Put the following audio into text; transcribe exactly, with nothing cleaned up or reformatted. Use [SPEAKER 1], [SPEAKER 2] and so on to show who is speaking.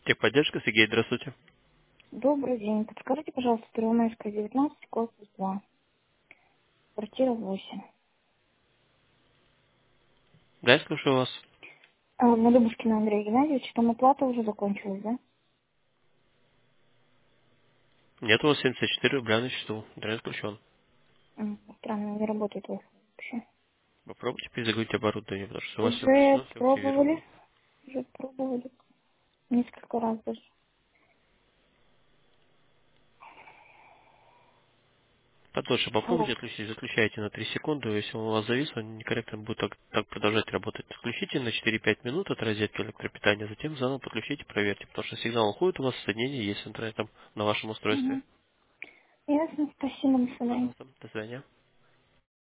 [SPEAKER 1] Техподдержка, Сергей, здравствуйте.
[SPEAKER 2] Добрый день. Подскажите, пожалуйста, Первомайская, девятнадцать, корпус два, квартира восемь.
[SPEAKER 1] Да, я слушаю вас.
[SPEAKER 2] А, на Любушкина Андрея Геннадьевича, там оплата уже закончилась, да?
[SPEAKER 1] Нет, у вас семьдесят четыре рубля на счету. Интернет включен.
[SPEAKER 2] М, Странно, не работает Wi-Fi вообще.
[SPEAKER 1] Попробуйте перезагрузить оборудование, потому что у вас все
[SPEAKER 2] Уже
[SPEAKER 1] включено, все активировано.
[SPEAKER 2] пробовали, уже пробовали, несколько раз даже.
[SPEAKER 1] Подольше
[SPEAKER 2] Алло.
[SPEAKER 1] попробуйте отключить, заключайте на три секунды, если он у вас завис, он некорректно будет так, так продолжать работать. Включите на четыре-пять минут от розетки электропитания, затем заново подключите, проверьте, потому что сигнал уходит, у вас соединение есть с интернетом на вашем устройстве.
[SPEAKER 2] Угу. Ясно, спасибо, до свидания.
[SPEAKER 1] Пожалуйста, до свидания.